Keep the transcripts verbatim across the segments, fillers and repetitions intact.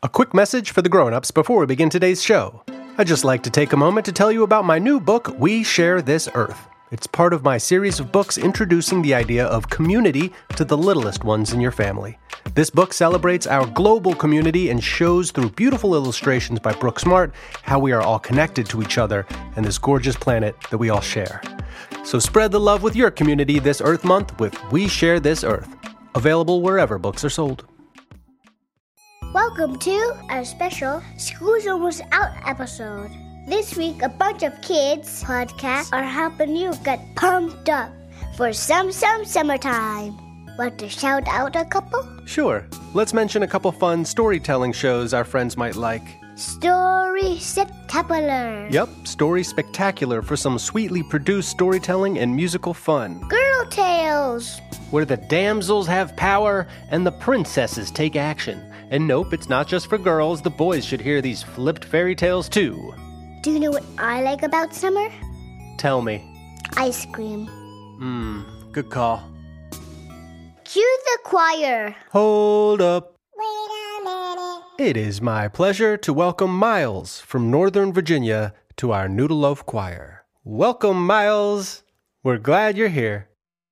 A quick message for the grown-ups before we begin today's show. I'd just like to take a moment to tell you about my new book, We Share This Earth. It's part of my series of books introducing the idea of community to the littlest ones in your family. This book celebrates our global community and shows through beautiful illustrations by Brooke Smart how we are all connected to each other and this gorgeous planet that we all share. So spread the love with your community this Earth Month with We Share This Earth. Available wherever books are sold. Welcome to our special School's Almost Out episode. This week, a bunch of kids podcasts are helping you get pumped up for some, some summertime. Want to shout out a couple? Sure. Let's mention a couple fun storytelling shows our friends might like. Story Spectacular. Yep, Story Spectacular for some sweetly produced storytelling and musical fun. Girl Tales, where the damsels have power and the princesses take action. And nope, it's not just for girls. The boys should hear these flipped fairy tales too. Do you know what I like about summer? Tell me. Ice cream. Mmm, good call. Cue the choir. Hold up. Wait a minute. It is my pleasure to welcome Miles from Northern Virginia to our Noodle Loaf Choir. Welcome, Miles. We're glad you're here.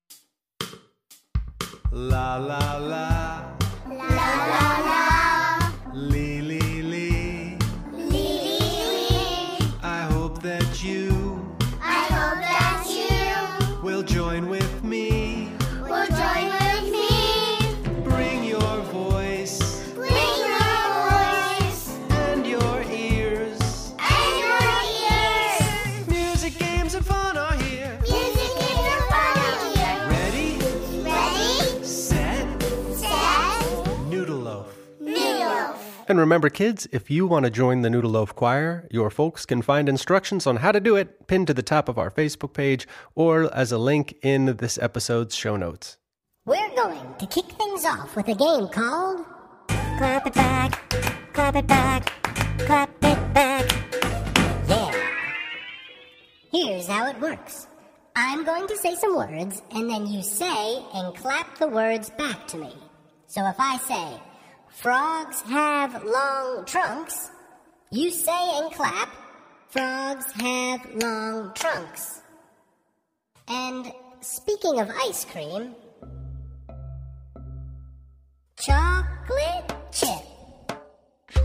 La la la. La la la. Lee lee lee. Lee lee lee. I hope that you I hope that you will join with me. will join with me. Bring your voice Bring your voice and your ears. and your ears. Music, games, and fun are here. Music is the fun here. Ready, Ready, set, set, Noodle Loaf. noodle. And remember, kids, if you want to join the Noodle Loaf Choir, your folks can find instructions on how to do it pinned to the top of our Facebook page or as a link in this episode's show notes. We're going to kick things off with a game called Clap It Back, Clap It Back, Clap It Back. Yeah. Here's how it works. I'm going to say some words, and then you say and clap the words back to me. So if I say, frogs have long trunks, you say and clap, frogs have long trunks. And speaking of ice cream, chocolate chip,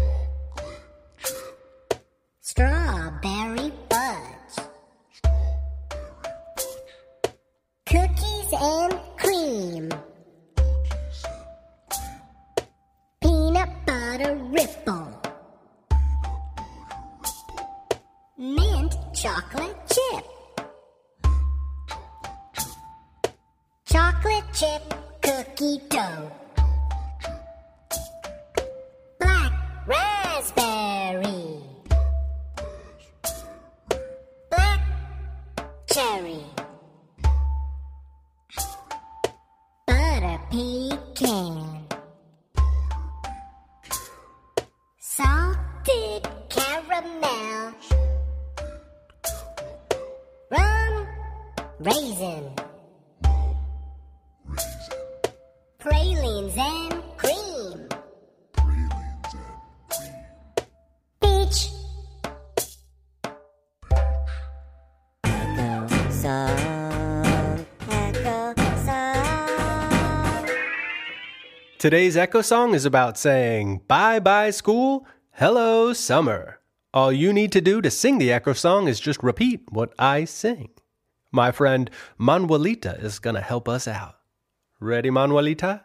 strawberry fudge, cookies and cream, peanut butter ripple, mint chocolate chip, chocolate chip cookie dough, black raspberry, black cherry, butter pecan, salted caramel, rum raisin, pralines and cream, peach, echo song, echo song. Today's Echo Song is about saying bye-bye school, hello summer. All you need to do to sing the Echo Song is just repeat what I sing. My friend Manuelita is going to help us out. Ready, Manuelita?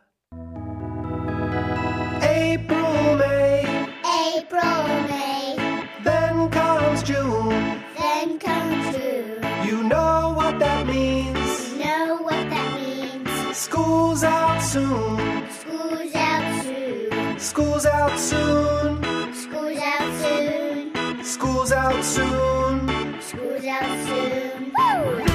April, May, April, May, then comes June. then comes June. You know what that means. You know what that means. School's out soon. School's out soon. School's out soon. School's out soon. School's out soon. School's out soon. Woo!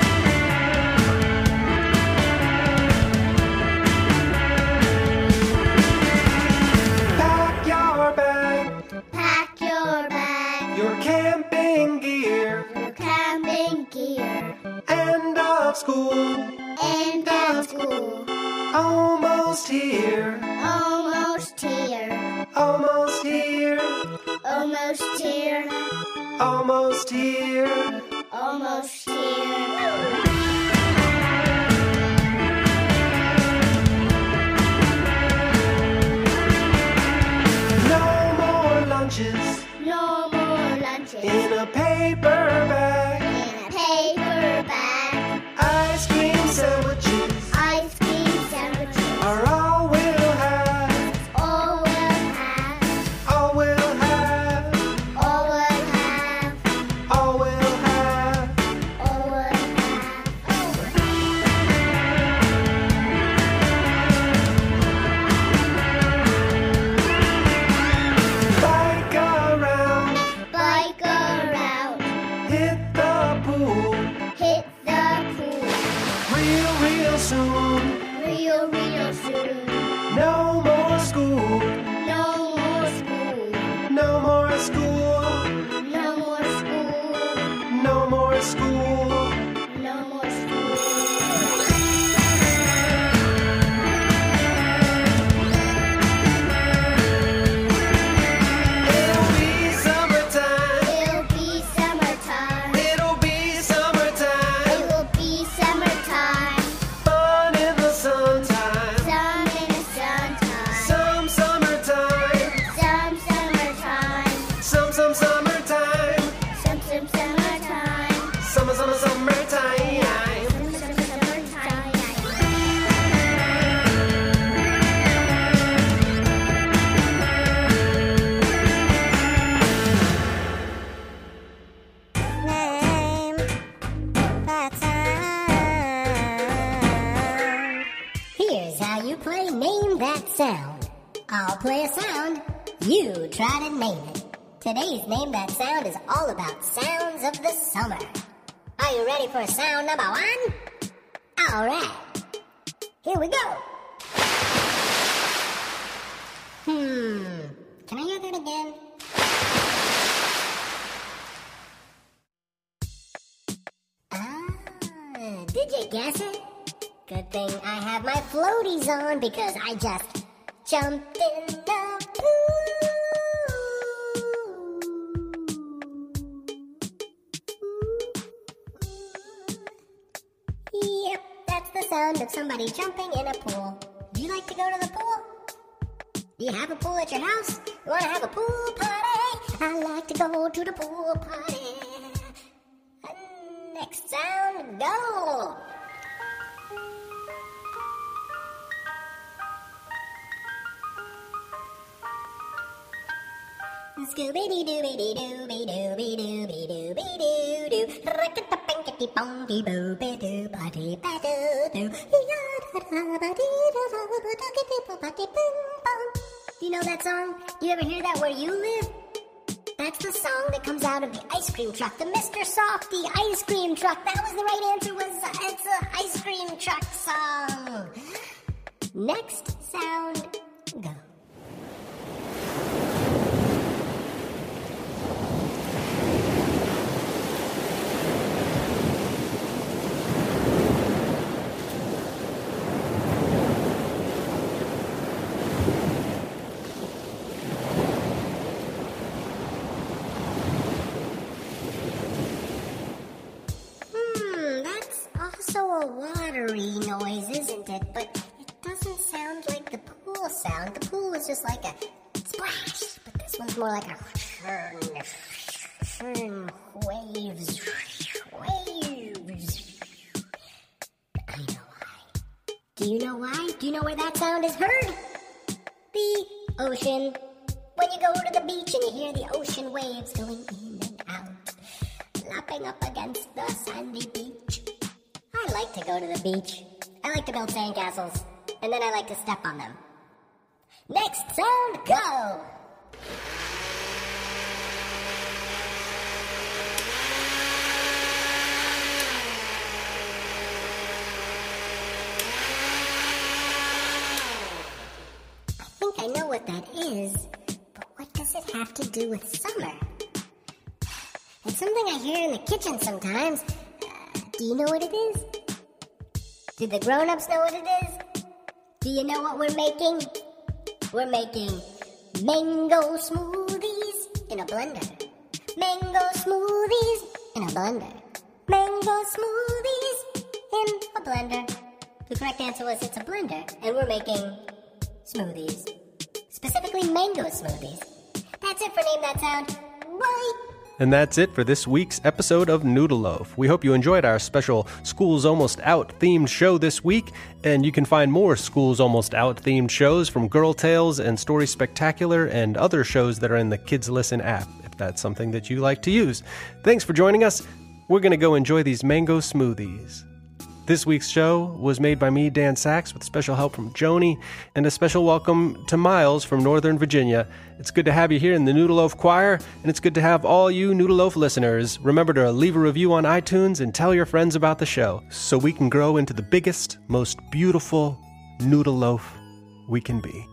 Pack your bag, Pack your bag, your camping gear. your camping gear, End of school, end of school, almost here, almost here, almost Almost here. Almost here. Almost here. Almost here. No more lunches No more lunches. in a paper bag. In a paper bag. Ice cream sandwiches Ice cream sandwiches. are all we'll have. All we'll have. All we'll have. All we'll have. All we'll have. All we'll have. Bike around. Bike around. Hit the pool. Hit the pool. Real, real soon. Real, real soon. No more school. No more school. No more school. No more school. No more school. No more school. It'll be summertime. It'll be summertime. It'll be summertime. It will be summertime. Fun in the sunshine. Sun in the sunshine. Some summertime. Some summertime. Some, some summertime. Some, some summertime. Summer, summer, summertime. Some, some summertime. Name that sound. Here's how you play Name That Sound. I'll play a sound. You try to name it. Today's Name That Sound is all about sounds of the summer. Are you ready for sound number one? All right. Here we go. Hmm. Can I hear that again? Ah, did you guess it? Good thing I have my floaties on because I just jumped in the pool. Yep, that's the sound of somebody jumping in a pool. Do you like to go to the pool? Do you have a pool at your house? You want to have a pool party? I like to go to the pool party. Next sound, go! Scooby-Doo-Doo-Doo-Doo-Doo-Doo-Doo-Doo-Doo. Racket-a-bang-a-dee-bong-dee-boo-be-doo-ba-dee-ba-doo-doo. Do you know that song? Do you ever hear that where you live? That's the song that comes out of the ice cream truck, the Mister Softy ice cream truck. That was the right answer. Was uh, it's an ice cream truck song. Next sound, go. Also a watery noise, isn't it? But it doesn't sound like the pool sound. The pool is just like a splash, but this one's more like a churn, churn, waves, waves. I know why. Do you know why? Do you know where that sound is heard? The ocean. When you go to the beach and you hear the ocean waves going in and out, lapping up against the sandy beach. I like to go to the beach. I like to build sandcastles, and then I like to step on them. Next sound, go! I think I know what that is, but what does it have to do with summer? It's something I hear in the kitchen sometimes. Do you know what it is? Do the grown-ups know what it is? Do you know what we're making? We're making Mango smoothies in a blender. Mango smoothies in a blender. Mango smoothies in a blender. The correct answer was it's a blender, and we're making smoothies. Specifically mango smoothies. That's it for Name That Sound. Bye! And that's it for this week's episode of Noodle Loaf. We hope you enjoyed our special School's Almost Out themed show this week, and you can find more School's Almost Out themed shows from Girl Tales and Story Spectacular and other shows that are in the Kids Listen app, if that's something that you like to use. Thanks for joining us. We're going to go enjoy these mango smoothies. This week's show was made by me, Dan Sachs, with special help from Joni, and a special welcome to Miles from Northern Virginia. It's good to have you here in the Noodle Loaf Choir, and it's good to have all you Noodle Loaf listeners. Remember to leave a review on iTunes and tell your friends about the show, so we can grow into the biggest, most beautiful Noodle Loaf we can be.